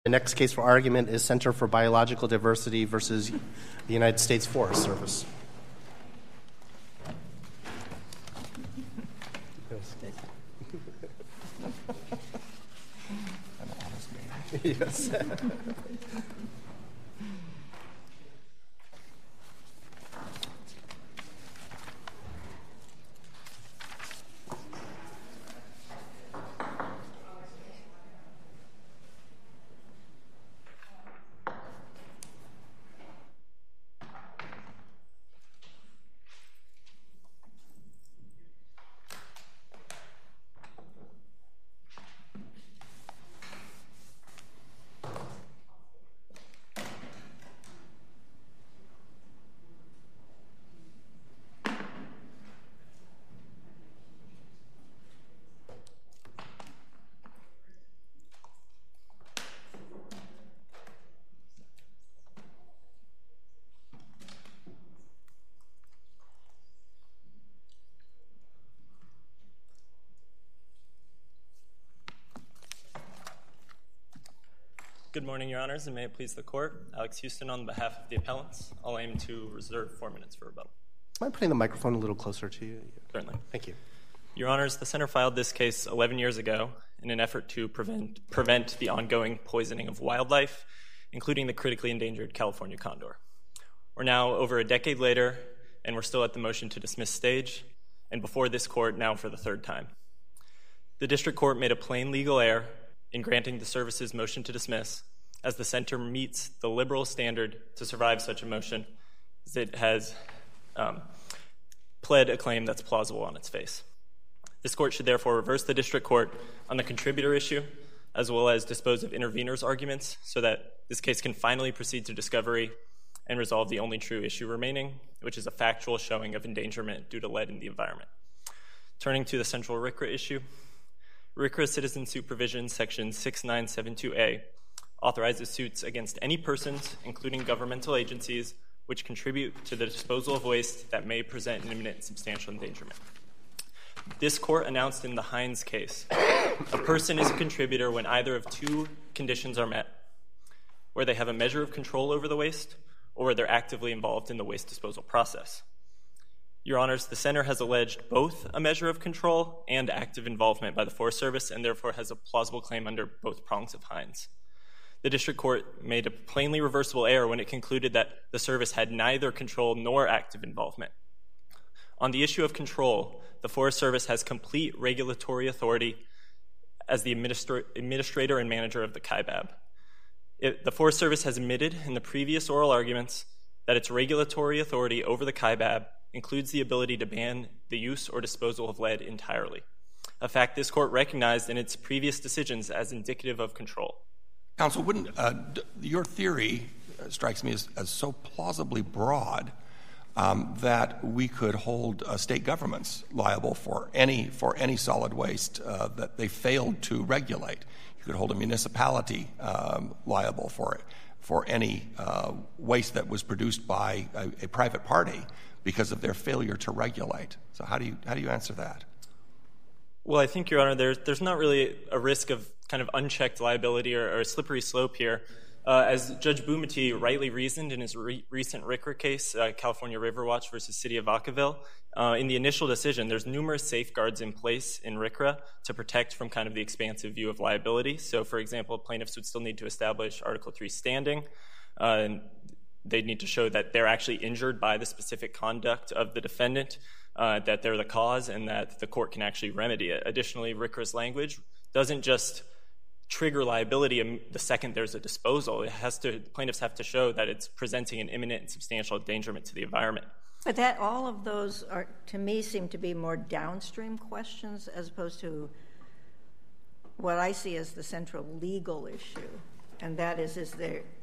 The next case for argument is Center for Biological Diversity versus the United States Forest Service. Yes. Good morning, Your Honors, and may it please the Court. Alex Houston on behalf of the appellants. I'll aim to reserve 4 minutes for rebuttal. Am I putting the microphone a little closer to you? Certainly. Thank you. Your Honors, the Center filed this case 11 years ago in an effort to prevent the ongoing poisoning of wildlife, including the critically endangered California condor. We're now over a decade later, and we're still at the motion to dismiss stage, and before this Court now for the third time. The District Court made a plain legal error in granting the service's motion to dismiss, as the Center meets the liberal standard to survive such a motion, as it has pled a claim that's plausible on its face. This Court should therefore reverse the District Court on the contributor issue, as well as dispose of interveners' arguments, so that this case can finally proceed to discovery and resolve the only true issue remaining, which is a factual showing of endangerment due to lead in the environment. Turning to the central RCRA issue, RCRA Citizen Supervision Section 6972A authorizes suits against any persons, including governmental agencies, which contribute to the disposal of waste that may present an imminent substantial endangerment. This Court announced in the Hines case, a person is a contributor when either of two conditions are met, where they have a measure of control over the waste, or where they're actively involved in the waste disposal process. Your Honors, the Center has alleged both a measure of control and active involvement by the Forest Service, and therefore has a plausible claim under both prongs of Hines. The District Court made a plainly reversible error when it concluded that the service had neither control nor active involvement. On the issue of control, the Forest Service has complete regulatory authority as the administrator and manager of the Kaibab. The Forest Service has admitted in the previous oral arguments that its regulatory authority over the Kaibab includes the ability to ban the use or disposal of lead entirely, a fact this Court recognized in its previous decisions as indicative of control. Counsel, wouldn't your theory strikes me as so plausibly broad that we could hold state governments liable for any solid waste that they failed to regulate? You could hold a municipality liable for any waste that was produced by a private party because of their failure to regulate. So how do you answer that? Well, I think, Your Honor, there's not really a risk of kind of unchecked liability or a slippery slope here. As Judge Bumate rightly reasoned in his recent RCRA case, California River Watch versus City of Vacaville, in the initial decision, there's numerous safeguards in place in RCRA to protect from kind of the expansive view of liability. So, for example, plaintiffs would still need to establish Article 3 standing, and they'd need to show that they're actually injured by the specific conduct of the defendant, that they're the cause, and that the court can actually remedy it. Additionally, RCRA's language doesn't just trigger liability the second there's a disposal. Plaintiffs have to show that it's presenting an imminent and substantial endangerment to the environment. But all of those are, to me, seem to be more downstream questions as opposed to what I see as the central legal issue, and that is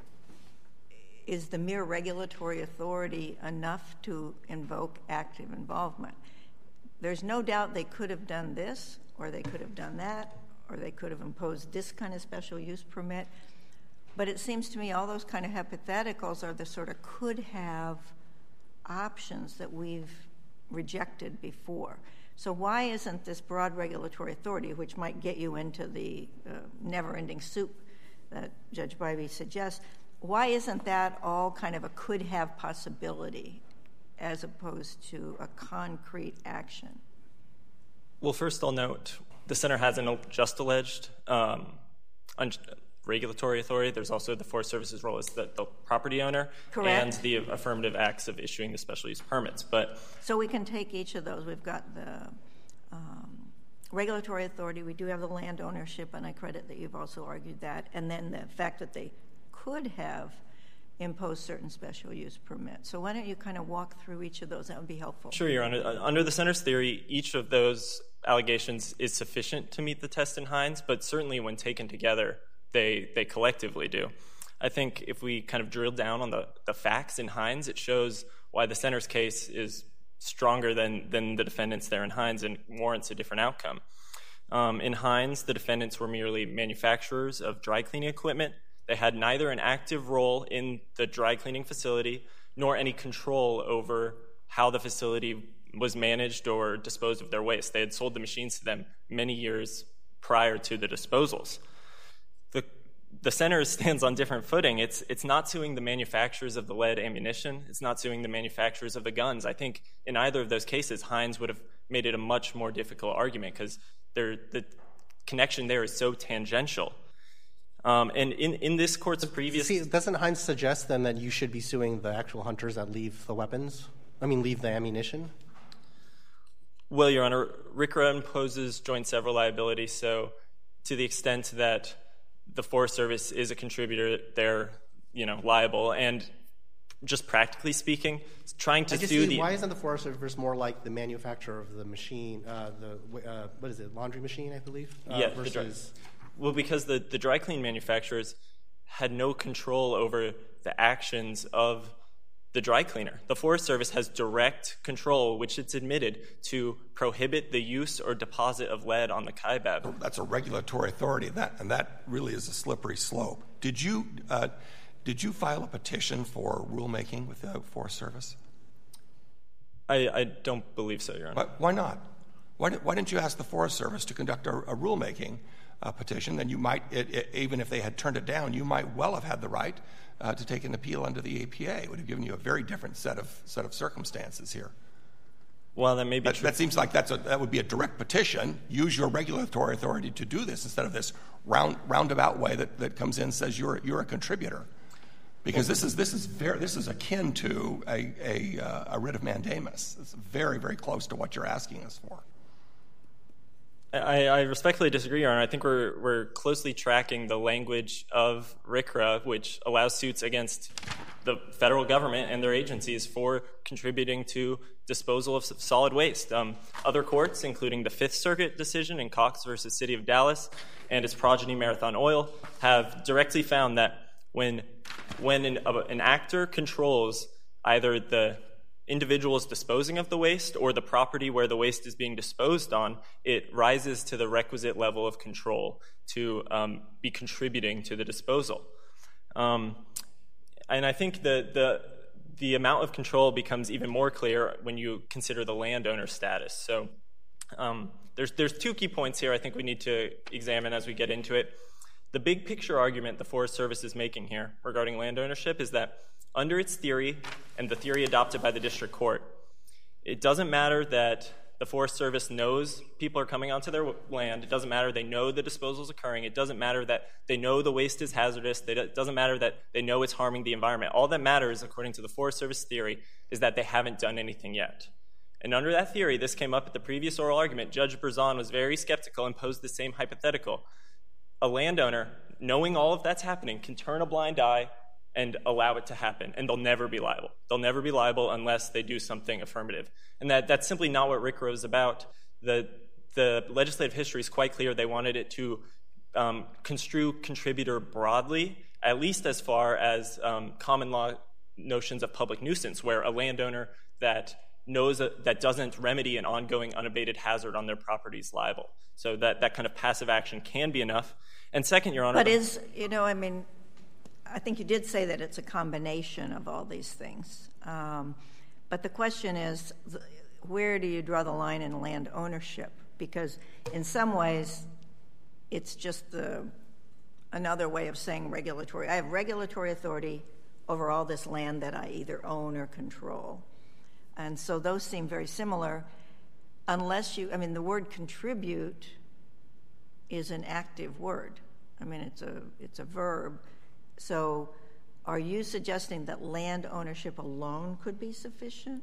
the mere regulatory authority enough to invoke active involvement? There's no doubt they could have done this, or they could have done that, or they could have imposed this kind of special use permit. But it seems to me all those kind of hypotheticals are the sort of could have options that we've rejected before. So why isn't this broad regulatory authority, which might get you into the never-ending soup that Judge Bybee suggests, why isn't that all kind of a could-have possibility as opposed to a concrete action? Well, first I'll note the center hasn't just alleged regulatory authority. There's also the Forest Service's role as the property owner. Correct. And the affirmative acts of issuing the special use permits. So we can take each of those. We've got the regulatory authority. We do have the land ownership, and I credit that you've also argued that. And then the fact that they could have imposed certain special use permits. So why don't you kind of walk through each of those? That would be helpful. Sure, Your Honor. Under the center's theory, each of those allegations is sufficient to meet the test in Hines, but certainly when taken together, they collectively do. I think if we kind of drill down on the facts in Hines, it shows why the center's case is stronger than the defendants there in Hines and warrants a different outcome. In Hines, the defendants were merely manufacturers of dry cleaning equipment. They had neither an active role in the dry cleaning facility nor any control over how the facility was managed or disposed of their waste. They had sold the machines to them many years prior to the disposals. The center stands on different footing. It's not suing the manufacturers of the lead ammunition. It's not suing the manufacturers of the guns. I think in either of those cases, Hines would have made it a much more difficult argument because the connection there is so tangential. And in this court's previous... See, doesn't Hines suggest then that you should be suing the actual hunters that leave the ammunition? Well, Your Honor, RCRA imposes joint several liability, so to the extent that the Forest Service is a contributor, they're, liable. And just practically speaking, trying to sue the... Why isn't the Forest Service more like the manufacturer of the machine, what is it, laundry machine, I believe? Versus... Well, because the dry clean manufacturers had no control over the actions of the dry cleaner. The Forest Service has direct control, which it's admitted, to prohibit the use or deposit of lead on the Kaibab. That's a regulatory authority, and that really is a slippery slope. Did you file a petition for rulemaking with the Forest Service? I don't believe so, Your Honor. But why not? Why didn't you ask the Forest Service to conduct a rulemaking petition? Then you might, even if they had turned it down, you might well have had the right to take an appeal under the APA. It would have given you a very different set of circumstances here. Well, that may be true. That seems like that would be a direct petition. Use your regulatory authority to do this instead of this roundabout way that comes in and says you're a contributor. Because this is akin to a writ of mandamus. It's very, very close to what you're asking us for. I respectfully disagree, Your Honor. I think we're closely tracking the language of RCRA, which allows suits against the federal government and their agencies for contributing to disposal of solid waste. Other courts, including the Fifth Circuit decision in Cox versus City of Dallas and its progeny Marathon Oil, have directly found that when an actor controls either the individuals disposing of the waste or the property where the waste is being disposed on, it rises to the requisite level of control to be contributing to the disposal. And I think the amount of control becomes even more clear when you consider the landowner status. So there's two key points here I think we need to examine as we get into it. The big picture argument the Forest Service is making here regarding land ownership is that under its theory, and the theory adopted by the district court, it doesn't matter that the Forest Service knows people are coming onto their land. It doesn't matter they know the disposal is occurring. It doesn't matter that they know the waste is hazardous. It doesn't matter that they know it's harming the environment. All that matters, according to the Forest Service theory, is that they haven't done anything yet. And under that theory, this came up at the previous oral argument. Judge Berzon was very skeptical and posed the same hypothetical. A landowner, knowing all of that's happening, can turn a blind eye and allow it to happen, and they'll never be liable. They'll never be liable unless they do something affirmative. And that's simply not what RCRA is about. The legislative history is quite clear. They wanted it to construe contributor broadly, at least as far as common law notions of public nuisance, where a landowner that knows that doesn't remedy an ongoing unabated hazard on their property is liable. So that kind of passive action can be enough. And second, Your Honor... But I think you did say that it's a combination of all these things. But the question is, where do you draw the line in land ownership? Because in some ways, it's just the another way of saying regulatory. I have regulatory authority over all this land that I either own or control. And so those seem very similar, unless you, the word contribute is an active word. It's a verb. So are you suggesting that land ownership alone could be sufficient?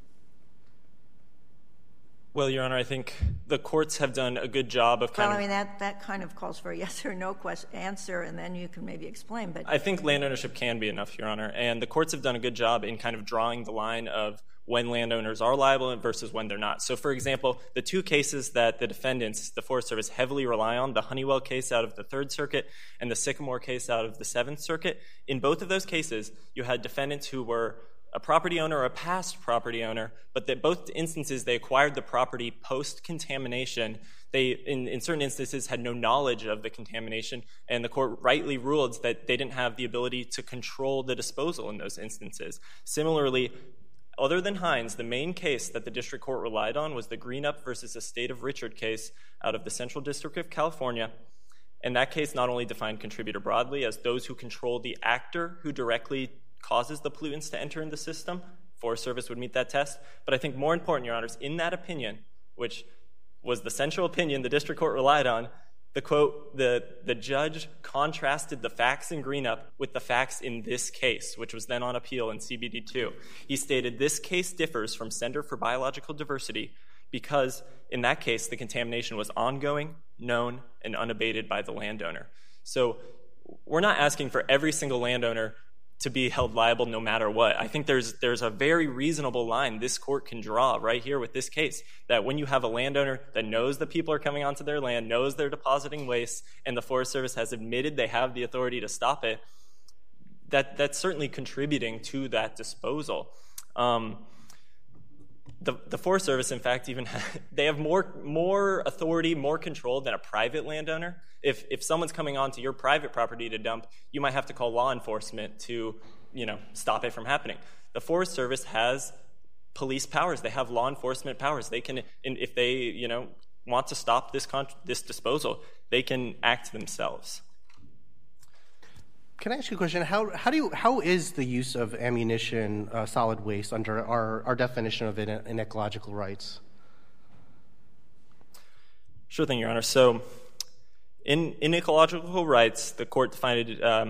Well, Your Honor, I think the courts have done a good job of that kind of calls for a yes or no answer, and then you can maybe explain. But I think land ownership can be enough, Your Honor, and the courts have done a good job in kind of drawing the line of when landowners are liable versus when they're not. So, for example, the two cases that the defendants, the Forest Service, heavily rely on, the Honeywell case out of the Third Circuit and the Sycamore case out of the Seventh Circuit, in both of those cases, you had defendants who were a property owner or a past property owner, but that both instances they acquired the property post-contamination. They, in certain instances, had no knowledge of the contamination, and the court rightly ruled that they didn't have the ability to control the disposal in those instances. Similarly, other than Hines, the main case that the district court relied on was the Greenup versus Estate of Richard case out of the Central District of California. And that case not only defined contributor broadly as those who control the actor who directly causes the pollutants to enter in the system. Forest Service would meet that test. But I think more important, Your Honors, in that opinion, which was the central opinion the district court relied on, the quote, the judge contrasted the facts in Greenup with the facts in this case, which was then on appeal in CBD2. He stated, this case differs from Center for Biological Diversity because in that case, the contamination was ongoing, known, and unabated by the landowner. So we're not asking for every single landowner to be held liable no matter what. I think there's a very reasonable line this court can draw right here with this case, that when you have a landowner that knows that people are coming onto their land, knows they're depositing waste, and the Forest Service has admitted they have the authority to stop it, that's certainly contributing to that disposal. The Forest Service, in fact, even they have more authority, more control than a private landowner. If someone's coming onto your private property to dump, you might have to call law enforcement to, stop it from happening. The Forest Service has police powers. They have law enforcement powers. They can, if they, want to stop this disposal, they can act themselves. Can I ask you a question? How is the use of ammunition solid waste under our definition of it in ecological rights? Sure thing, Your Honor. So in ecological rights, the court defined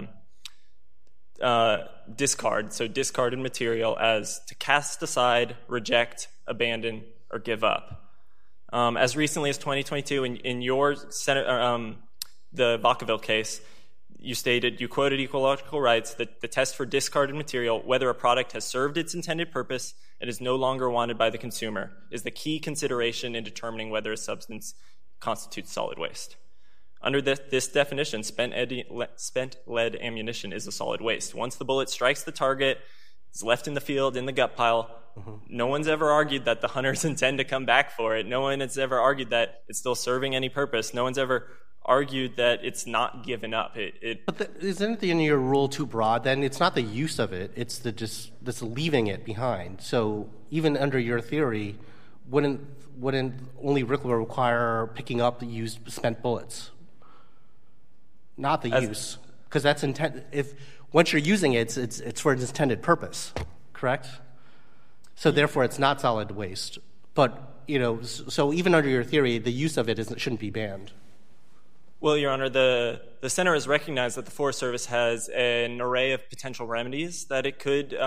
discard, so discarded material, as to cast aside, reject, abandon, or give up. As recently as 2022, in your the Vacaville case, you quoted ecological rights that the test for discarded material, whether a product has served its intended purpose and is no longer wanted by the consumer, is the key consideration in determining whether a substance constitutes solid waste. Under this definition, spent lead ammunition is a solid waste. Once the bullet strikes the target, it's left in the field, in the gut pile, no one's ever argued that the hunters intend to come back for it. No one has ever argued that it's still serving any purpose. No one's ever argued that it's not given up. But isn't the your rule too broad? Then it's not the use of it; it's this leaving it behind. So even under your theory, wouldn't only RCRA require picking up the used spent bullets, not the use, because that's if once you're using it, it's for its intended purpose, correct? So therefore, it's not solid waste. But so even under your theory, the use of it shouldn't be banned. Well, Your Honor, the Center has recognized that the Forest Service has an array of potential remedies that it could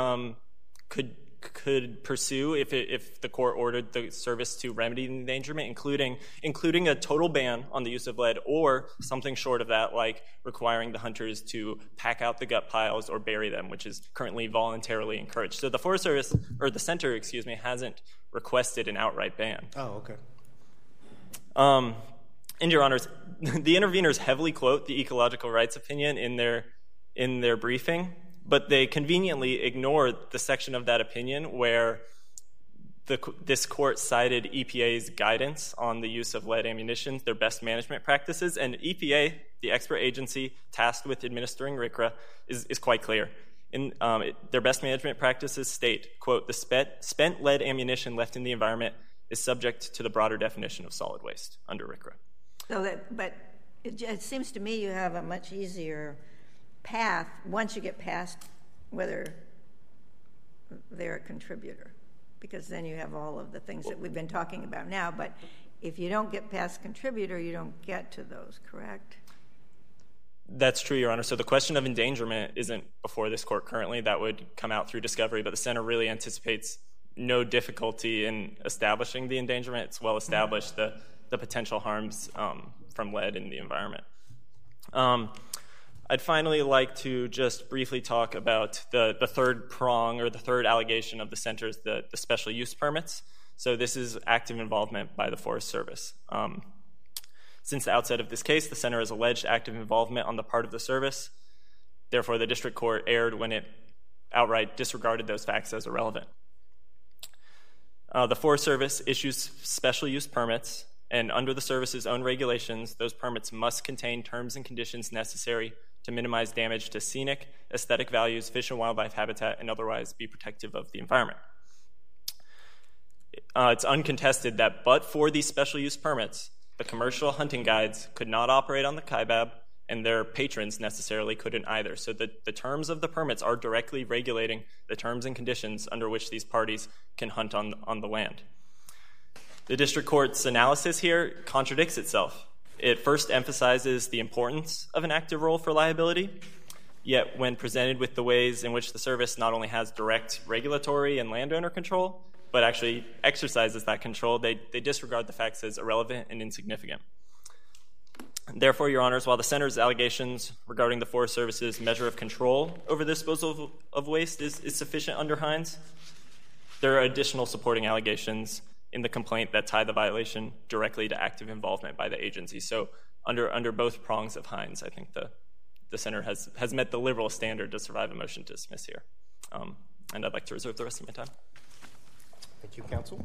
pursue if the court ordered the service to remedy the endangerment, including a total ban on the use of lead, or something short of that, like requiring the hunters to pack out the gut piles or bury them, which is currently voluntarily encouraged. So the Forest Service, or the Center, hasn't requested an outright ban. Oh, okay. And Your Honors, the interveners heavily quote the ecological rights opinion in their briefing, but they conveniently ignore the section of that opinion where this court cited EPA's guidance on the use of lead ammunition, their best management practices, and EPA, the expert agency tasked with administering RCRA, is quite clear. Their best management practices state, quote, the spent lead ammunition left in the environment is subject to the broader definition of solid waste under RCRA. But It seems to me you have a much easier path once you get past whether they're a contributor, because then you have all of the things that we've been talking about now. But if you don't get past contributor, you don't get to those, correct? That's true, Your Honor. So the question of endangerment isn't before this court currently. That would come out through discovery, but the center really anticipates no difficulty in establishing the endangerment. It's well established the potential harms from lead in the environment. I'd finally like to just briefly talk about the third prong, or the third allegation of the center's, the special use permits. So this is active involvement by the Forest Service. Since the outset of this case, the center has alleged active involvement on the part of the service. Therefore, the district court erred when it outright disregarded those facts as irrelevant. The Forest Service issues special use permits, and under the service's own regulations, those permits must contain terms and conditions necessary to minimize damage to scenic, aesthetic values, fish and wildlife habitat, and otherwise be protective of the environment. It's uncontested that but for these special use permits, the commercial hunting guides could not operate on the Kaibab, and their patrons necessarily couldn't either. So the terms of the permits are directly regulating the terms and conditions under which these parties can hunt on the land. The district court's analysis here contradicts itself. It first emphasizes the importance of an active role for liability, yet when presented with the ways in which the service not only has direct regulatory and landowner control, but actually exercises that control, they disregard the facts as irrelevant and insignificant. Therefore, Your Honors, while the center's allegations regarding the Forest Service's measure of control over the disposal of waste is sufficient under Hines, there are additional supporting allegations in the complaint that tie the violation directly to active involvement by the agency. So under both prongs of Hines, I think the center has met the liberal standard to survive a motion to dismiss here. And I'd like to reserve the rest of my time. Thank you, counsel.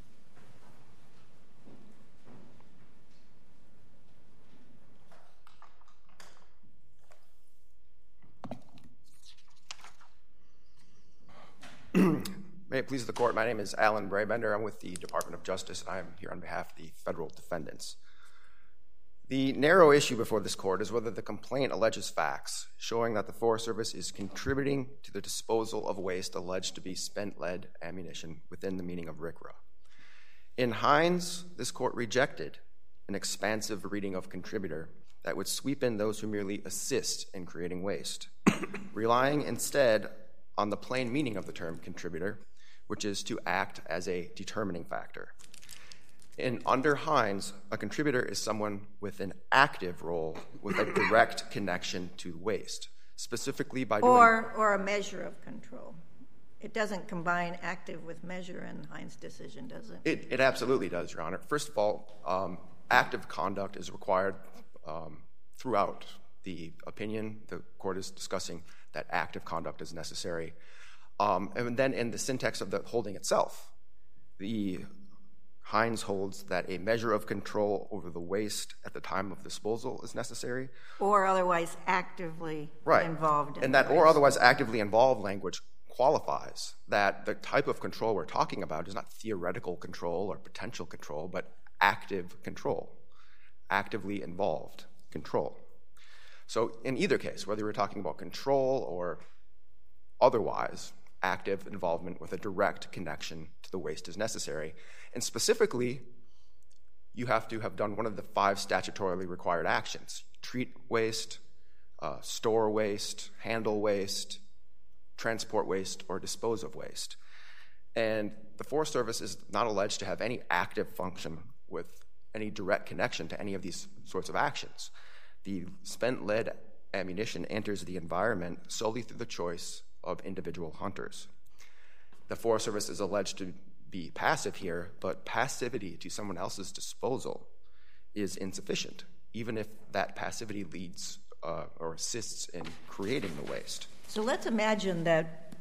May it please the court, my name is Alan Braybender. I'm with the Department of Justice, and I am here on behalf of the federal defendants. The narrow issue before this court is whether the complaint alleges facts showing that the Forest Service is contributing to the disposal of waste alleged to be spent lead ammunition within the meaning of RCRA. In Hines, this court rejected an expansive reading of contributor that would sweep in those who merely assist in creating waste, relying instead on the plain meaning of the term contributor, which is to act as a determining factor. Under Hines, a contributor is someone with an active role with a direct connection to waste, specifically by doing... Or a measure of control. It doesn't combine active with measure in Hines' decision, does it? It absolutely does, Your Honor. First of all, active conduct is required throughout the opinion. The court is discussing that active conduct is necessary. And then in the syntax of the holding itself, the Hines holds that a measure of control over the waste at the time of disposal is necessary. Or otherwise actively involved in and that waste. Or otherwise actively involved language qualifies that the type of control we're talking about is not theoretical control or potential control, but active control, actively involved control. So in either case, whether we're talking about control or otherwise, active involvement with a direct connection to the waste is necessary. And specifically, you have to have done one of the 5 statutorily required actions: treat waste, store waste, handle waste, transport waste, or dispose of waste. And the Forest Service is not alleged to have any active function with any direct connection to any of these sorts of actions. The spent lead ammunition enters the environment solely through the choice of individual hunters. The Forest Service is alleged to be passive here, but passivity to someone else's disposal is insufficient, even if that passivity leads or assists in creating the waste. So let's imagine that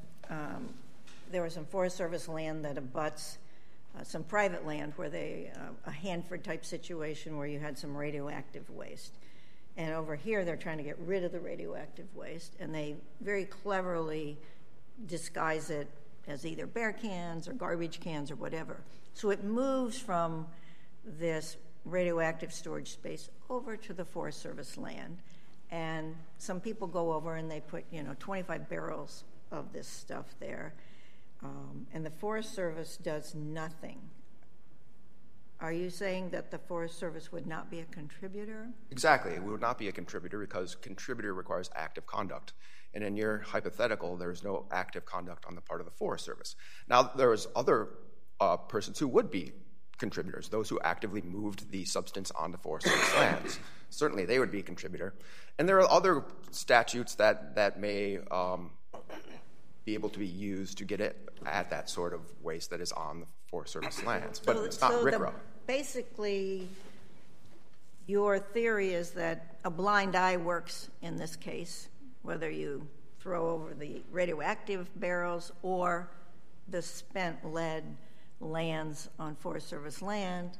there was some Forest Service land that abuts some private land where a Hanford type situation where you had some radioactive waste. And over here, they're trying to get rid of the radioactive waste, and they very cleverly disguise it as either bear cans or garbage cans or whatever. So it moves from this radioactive storage space over to the Forest Service land, and some people go over and they put 25 barrels of this stuff there, and the Forest Service does nothing. Are you saying that the Forest Service would not be a contributor? Exactly. It would not be a contributor because contributor requires active conduct. And in your hypothetical, there's no active conduct on the part of the Forest Service. Now, there's other persons who would be contributors, those who actively moved the substance onto Forest Service lands. Certainly, they would be a contributor. And there are other statutes that may be able to be used to get at that sort of waste that is on the Forest Service lands, but it's not RCRA. Basically, your theory is that a blind eye works in this case, whether you throw over the radioactive barrels or the spent lead lands on Forest Service land.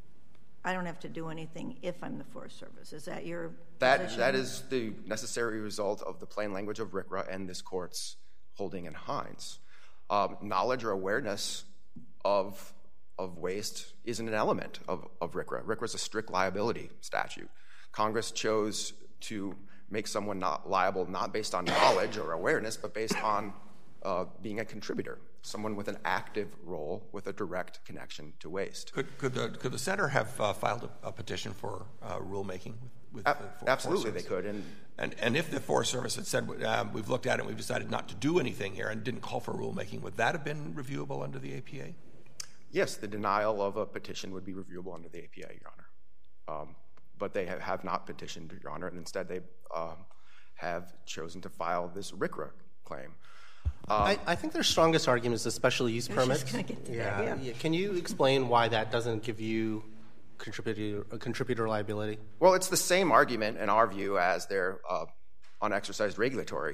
I don't have to do anything if I'm the Forest Service. Is that your position? That is the necessary result of the plain language of RCRA and this court's holding in Hines. Knowledge or awareness of waste isn't an element of RCRA. RCRA is a strict liability statute. Congress chose to make someone not liable not based on knowledge or awareness, but based on being a contributor, someone with an active role with a direct connection to waste. Could the center have filed a petition for rulemaking with the Absolutely, Forest they could. And if the Forest Service had said, we've looked at it and we've decided not to do anything here and didn't call for rulemaking, would that have been reviewable under the APA? Yes, the denial of a petition would be reviewable under the APA, Your Honor. But they have not petitioned, Your Honor, and instead they have chosen to file this RCRA claim. I think their strongest argument is the special use permits. Just gonna get to that, yeah. Can you explain why that doesn't give you contributor liability? Well, it's the same argument in our view as their unexercised regulatory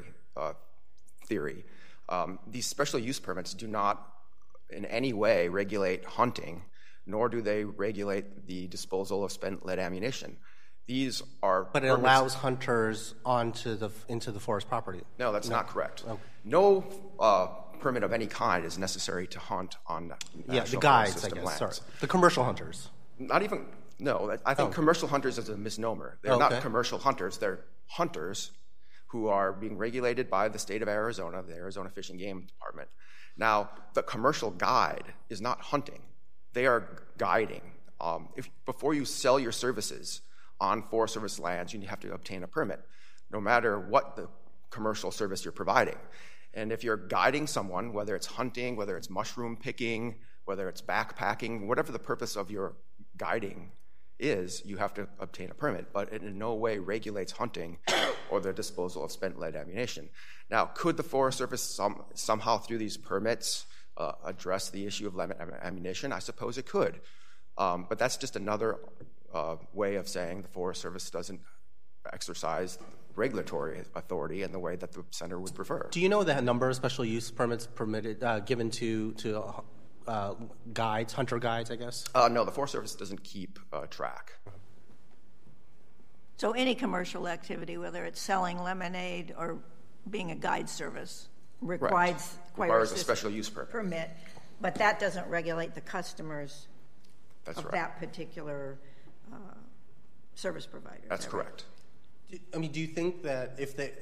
theory. These special use permits do not in any way regulate hunting, nor do they regulate the disposal of spent lead ammunition. These are But it allows hunters into the forest property. No, that's not correct. Okay. No permit of any kind is necessary to hunt on national the guides, forest system I guess. lands. Sorry. The commercial hunters. Not even, no. I think commercial hunters is a misnomer. They're not commercial hunters. They're hunters who are being regulated by the state of Arizona, the Arizona Fish and Game Department. Now, the commercial guide is not hunting. They are guiding. Before you sell your services on Forest Service lands, you have to obtain a permit, no matter what the commercial service you're providing. And if you're guiding someone, whether it's hunting, whether it's mushroom picking, whether it's backpacking, whatever the purpose of your guiding is, you have to obtain a permit. But it in no way regulates hunting or the disposal of spent lead ammunition. Now, could the Forest Service somehow through these permits address the issue of lead ammunition? I suppose it could. But that's just another way of saying the Forest Service doesn't exercise regulatory authority in the way that the center would prefer. Do you know the number of special use permits given to guides, hunter guides, I guess? No, the Forest Service doesn't keep track. So any commercial activity, whether it's selling lemonade or being a guide service, requires a special use permit. But that doesn't regulate the customers That's of right. that particular service provider. That's correct. I mean, do you think that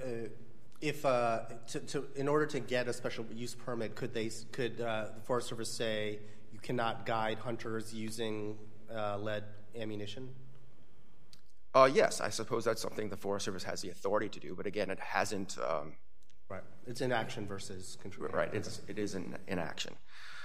in order to get a special use permit, could the Forest Service say you cannot guide hunters using lead ammunition? Yes, I suppose that's something the Forest Service has the authority to do, but again, it hasn't. Right, it's inaction versus control. Right, it is in inaction.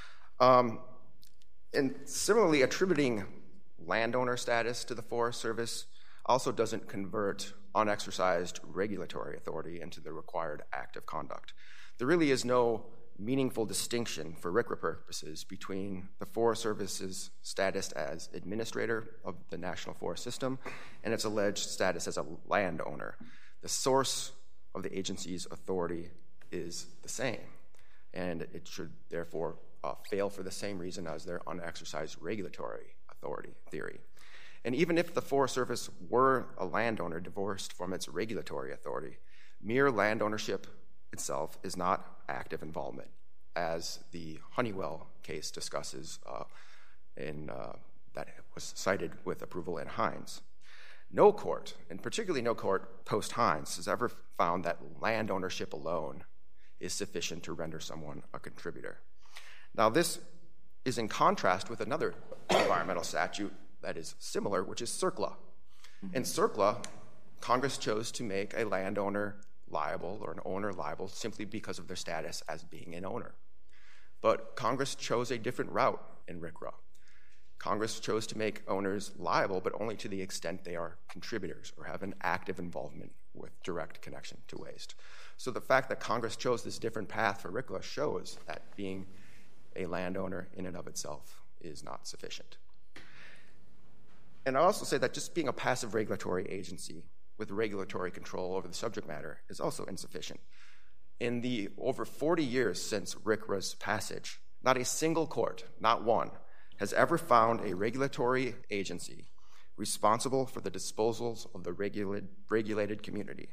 And similarly, attributing landowner status to the Forest Service also doesn't convert unexercised regulatory authority into the required active conduct. There really is no meaningful distinction for RCRA purposes between the Forest Service's status as administrator of the National Forest System and its alleged status as a landowner. The source of the agency's authority is the same, and it should therefore fail for the same reason as their unexercised regulatory authority theory. And even if the Forest Service were a landowner divorced from its regulatory authority, mere land ownership itself is not active involvement, as the Honeywell case discusses in that was cited with approval in Hines. No court, and particularly no court post-Hines, has ever found that land ownership alone is sufficient to render someone a contributor. Now, this is in contrast with another environmental statute that is similar, which is CERCLA. In CERCLA, Congress chose to make a landowner liable or an owner liable simply because of their status as being an owner. But Congress chose a different route in RCRA. Congress chose to make owners liable, but only to the extent they are contributors or have an active involvement with direct connection to waste. So the fact that Congress chose this different path for RCRA shows that being a landowner in and of itself is not sufficient. And I also say that just being a passive regulatory agency with regulatory control over the subject matter is also insufficient. In the over 40 years since RCRA's passage, not a single court, not one, has ever found a regulatory agency responsible for the disposals of the regulated community.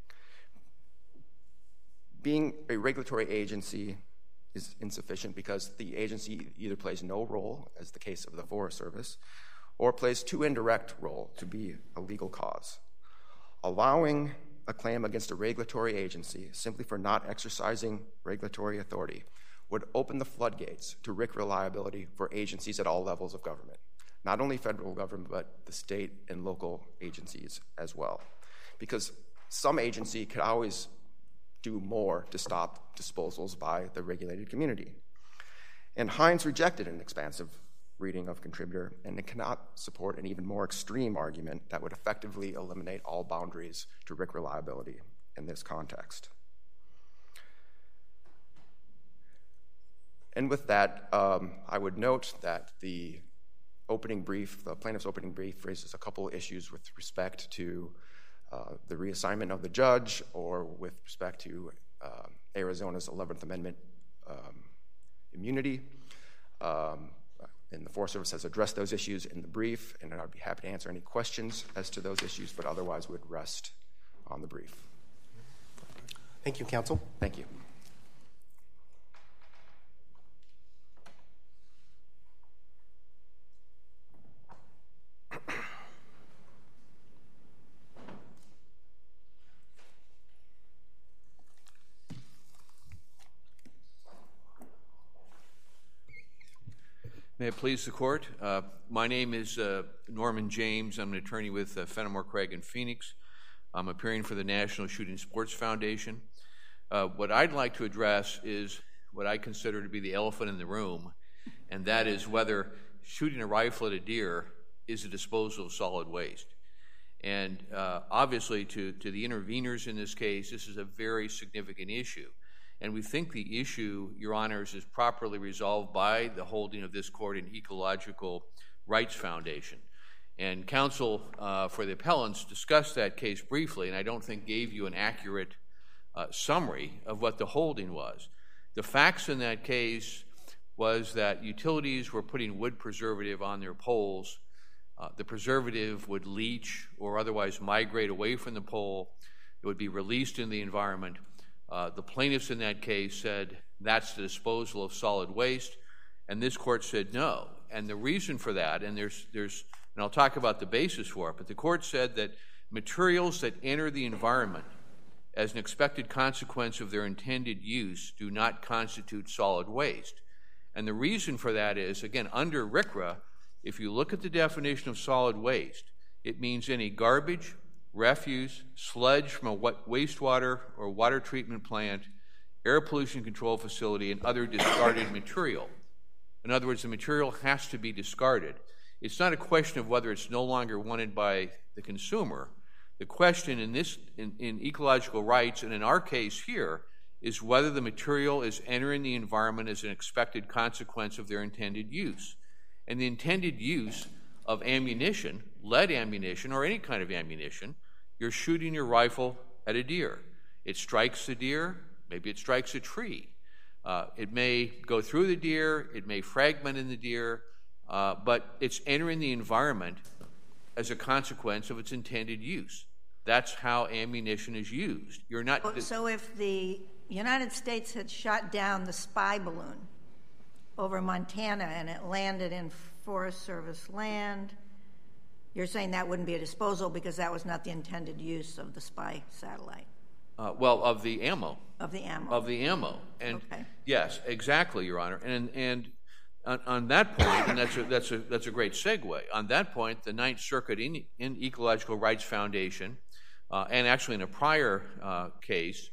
Being a regulatory agency is insufficient because the agency either plays no role, as the case of the Forest Service, or plays too indirect role to be a legal cause. Allowing a claim against a regulatory agency simply for not exercising regulatory authority would open the floodgates to RCRA liability for agencies at all levels of government, not only federal government, but the state and local agencies as well. Because some agency could always do more to stop disposals by the regulated community. And Hines rejected an expansive reading of contributor, and it cannot support an even more extreme argument that would effectively eliminate all boundaries to RCRA liability in this context. And with that, I would note that the plaintiff's opening brief raises a couple issues with respect to the reassignment of the judge or with respect to Arizona's 11th Amendment immunity. And the Forest Service has addressed those issues in the brief, and I'd be happy to answer any questions as to those issues, but otherwise would rest on the brief. Thank you, counsel. Thank you. May it please the court. My name is Norman James. I'm an attorney with Fenimore Craig in Phoenix. I'm appearing for the National Shooting Sports Foundation. What I'd like to address is what I consider to be the elephant in the room, and that is whether shooting a rifle at a deer is a disposal of solid waste. And obviously to the interveners in this case, this is a very significant issue. And we think the issue, Your Honors, is properly resolved by the holding of this court in Ecological Rights Foundation. And counsel for the appellants discussed that case briefly, and I don't think gave you an accurate summary of what the holding was. The facts in that case was that utilities were putting wood preservative on their poles. The preservative would leach or otherwise migrate away from the pole. It would be released in the environment. The plaintiffs in that case said that's the disposal of solid waste, and this court said no. And the reason for that, and I'll talk about the basis for it, but the court said that materials that enter the environment as an expected consequence of their intended use do not constitute solid waste. And the reason for that is, again, under RCRA, if you look at the definition of solid waste, it means any garbage, refuse, sludge from a wastewater or water treatment plant, air pollution control facility, and other discarded material. In other words, the material has to be discarded. It's not a question of whether it's no longer wanted by the consumer. The question in ecological rights, and in our case here, is whether the material is entering the environment as an expected consequence of their intended use. And the intended use of ammunition, lead ammunition, or any kind of ammunition, you're shooting your rifle at a deer. It strikes the deer, maybe it strikes a tree. It may go through the deer, it may fragment in the deer, but it's entering the environment as a consequence of its intended use. That's how ammunition is used. You're not. So if the United States had shot down the spy balloon over Montana and it landed in Forest Service land. You're saying that wouldn't be a disposal because that was not the intended use of the spy satellite. Well, of the ammo. Of the ammo. Of the ammo. And okay. Yes, exactly, Your Honor. And on that point, and that's a great segue. On that point, the Ninth Circuit in Ecological Rights Foundation, and actually in a prior case,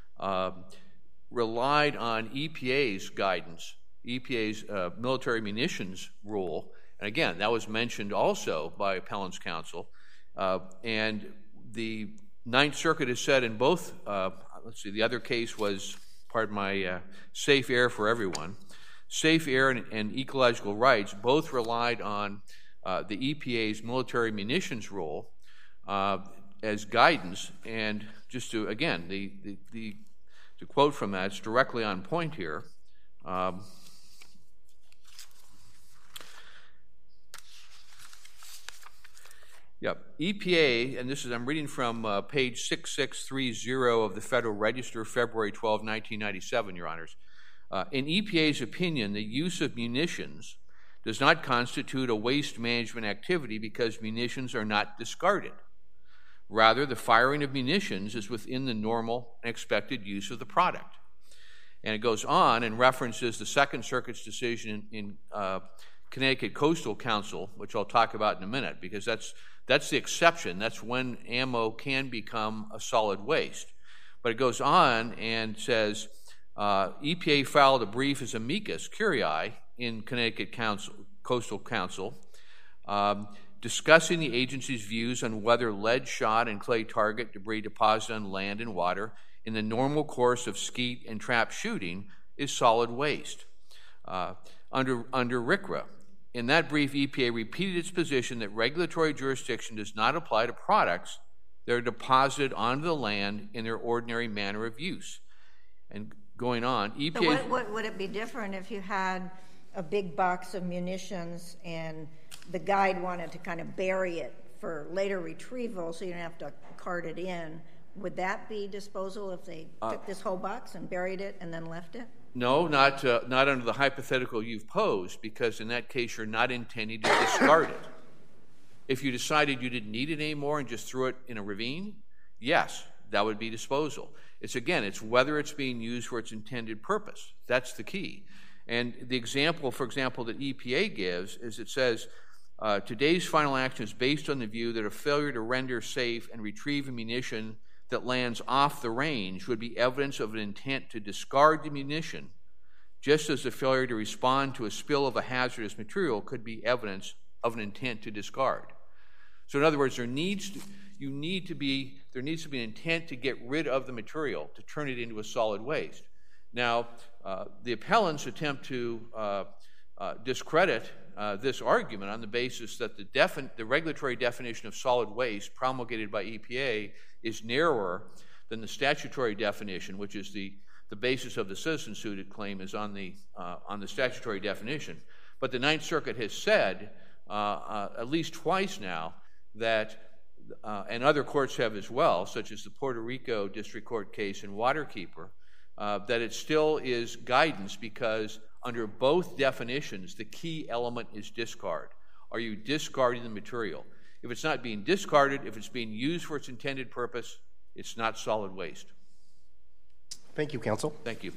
relied on EPA's guidance, EPA's military munitions rule. And again, that was mentioned also by Appellant's counsel. And the Ninth Circuit has said in both, the other case was, pardon my, Safe Air for Everyone. Safe Air and Ecological Rights both relied on the EPA's military munitions rule as guidance. And just to, again, to quote from that, it's directly on point here. EPA, and this is, I'm reading from page 6630 of the Federal Register, February 12, 1997, Your Honors. In EPA's opinion, the use of munitions does not constitute a waste management activity because munitions are not discarded. Rather, the firing of munitions is within the normal and expected use of the product. And it goes on and references the Second Circuit's decision in Connecticut Coastal Council, which I'll talk about in a minute, because that's the exception. That's when ammo can become a solid waste. But it goes on and says, EPA filed a brief as amicus curiae in Connecticut Coastal Council, discussing the agency's views on whether lead shot and clay target debris deposited on land and water in the normal course of skeet and trap shooting is solid waste. Under RCRA, in that brief, EPA repeated its position that regulatory jurisdiction does not apply to products that are deposited onto the land in their ordinary manner of use. And going on, EPA... So would it be different if you had a big box of munitions and the guide wanted to kind of bury it for later retrieval so you don't have to cart it in? Would that be disposal if they took this whole box and buried it and then left it? No, not under the hypothetical you've posed, because in that case you're not intending to discard it. If you decided you didn't need it anymore and just threw it in a ravine, yes, that would be disposal. It's whether it's being used for its intended purpose. That's the key. And the example, for example, that EPA gives is it says, today's final action is based on the view that a failure to render safe and retrieve ammunition that lands off the range would be evidence of an intent to discard the munition, just as the failure to respond to a spill of a hazardous material could be evidence of an intent to discard. So in other words, there needs to be an intent to get rid of the material, to turn it into a solid waste. Now, the appellants attempt to discredit this argument on the basis that the regulatory definition of solid waste promulgated by EPA is narrower than the statutory definition, which is the basis of the citizen suit claim is on the statutory definition. But the Ninth Circuit has said at least twice now that, and other courts have as well, such as the Puerto Rico District Court case in Waterkeeper, that it still is guidance because under both definitions, the key element is discard. Are you discarding the material? If it's not being discarded, if it's being used for its intended purpose, it's not solid waste. Thank you, counsel. Thank you.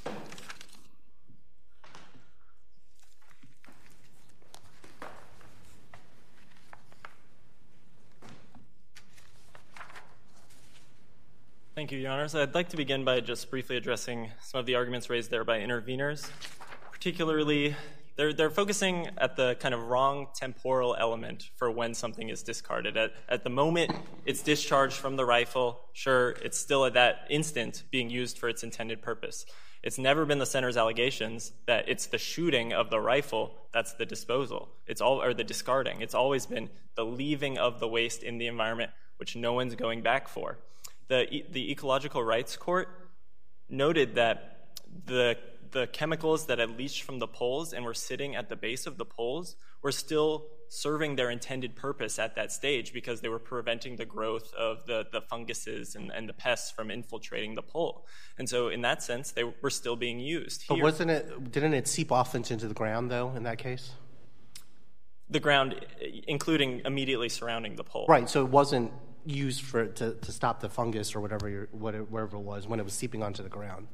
Thank you, Your Honors. I'd like to begin by just briefly addressing some of the arguments raised there by interveners. Particularly, they're focusing at the kind of wrong temporal element for when something is discarded. At the moment it's discharged from the rifle, sure, it's still at that instant being used for its intended purpose. It's never been the center's allegations that it's the shooting of the rifle that's the disposal. Or the discarding. It's always been the leaving of the waste in the environment, which no one's going back for. The Ecological Rights Court noted that the chemicals that had leached from the poles and were sitting at the base of the poles were still serving their intended purpose at that stage because they were preventing the growth of the funguses and the pests from infiltrating the pole. And so in that sense, they were still being used. But didn't it seep off into the ground, though, in that case? The ground, including immediately surrounding the pole. Right, so it wasn't used to stop the fungus or whatever it was when it was seeping onto the ground.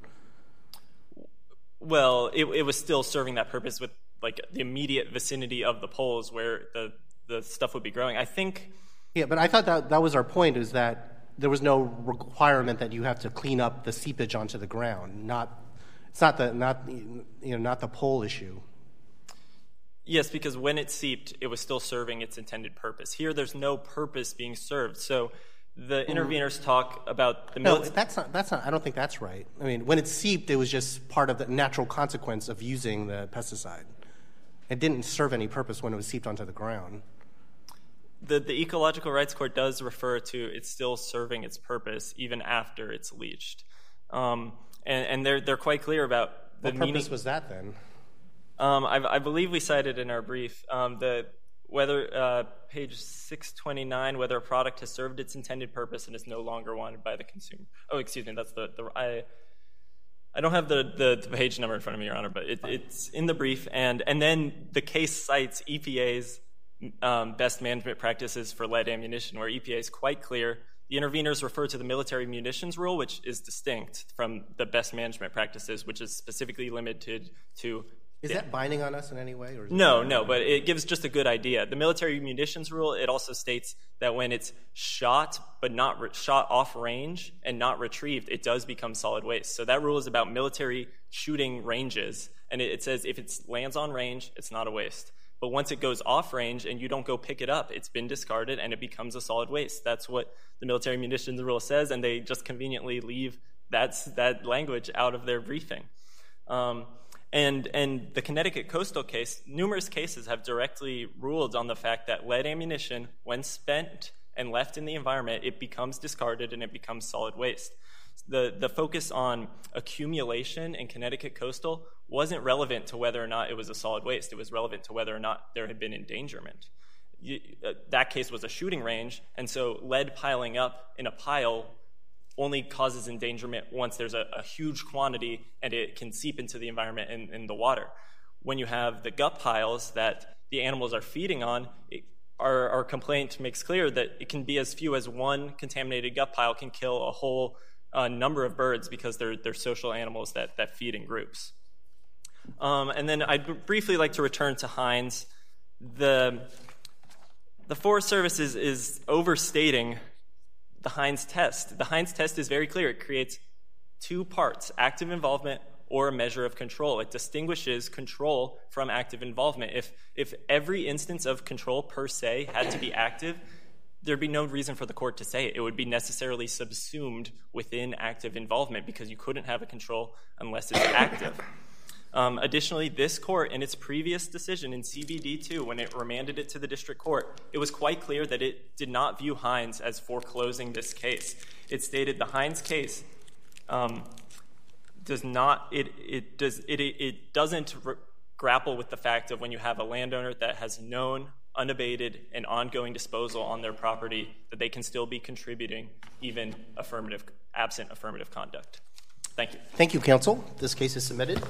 Well, it was still serving that purpose with like the immediate vicinity of the poles where the stuff would be growing. I think. Yeah, but I thought that was our point, is that there was no requirement that you have to clean up the seepage onto the ground. It's not the pole issue. Yes, because when it seeped, it was still serving its intended purpose. Here, there's no purpose being served. So the interveners talk about the military. No, that's not. I don't think that's right. I mean, when it seeped, it was just part of the natural consequence of using the pesticide. It didn't serve any purpose when it was seeped onto the ground. The Ecological Rights Court does refer to it still serving its purpose even after it's leached, and they're quite clear about the meaning. What purpose was that then? I believe we cited in our brief whether page 629, whether a product has served its intended purpose and is no longer wanted by the consumer. Oh, excuse me, that's I don't have the page number in front of me, Your Honor, but it's in the brief, and then the case cites EPA's best management practices for lead ammunition, where EPA is quite clear. The interveners refer to the military munitions rule, which is distinct from the best management practices, which is specifically limited to. Is that binding on us in any way? Or No, but it gives just a good idea. The military munitions rule, it also states that when it's shot but not shot off range and not retrieved, it does become solid waste. So that rule is about military shooting ranges, and it says if it lands on range, it's not a waste. But once it goes off range and you don't go pick it up, it's been discarded and it becomes a solid waste. That's what the military munitions rule says, and they just conveniently leave that language out of their briefing. And the Connecticut coastal case, numerous cases have directly ruled on the fact that lead ammunition, when spent and left in the environment, it becomes discarded and it becomes solid waste. The focus on accumulation in Connecticut coastal wasn't relevant to whether or not it was a solid waste. It was relevant to whether or not there had been endangerment. That case was a shooting range, and so lead piling up in a pile only causes endangerment once there's a huge quantity and it can seep into the environment and in the water. When you have the gut piles that the animals are feeding on, our complaint makes clear that it can be as few as one contaminated gut pile can kill a whole number of birds because they're social animals that feed in groups. And then I'd briefly like to return to Hines. The Forest Service is overstating the Hines test. The Hines test is very clear. It creates two parts, active involvement or a measure of control. It distinguishes control from active involvement. If every instance of control per se had to be active, there'd be no reason for the court to say it. It would be necessarily subsumed within active involvement because you couldn't have a control unless it's active. Additionally, this court, in its previous decision in CBD2, when it remanded it to the district court, it was quite clear that it did not view Hines as foreclosing this case. It stated the Hines case doesn't grapple with the fact of when you have a landowner that has known, unabated, and ongoing disposal on their property, that they can still be contributing even absent affirmative conduct. Thank you. Thank you, counsel. This case is submitted.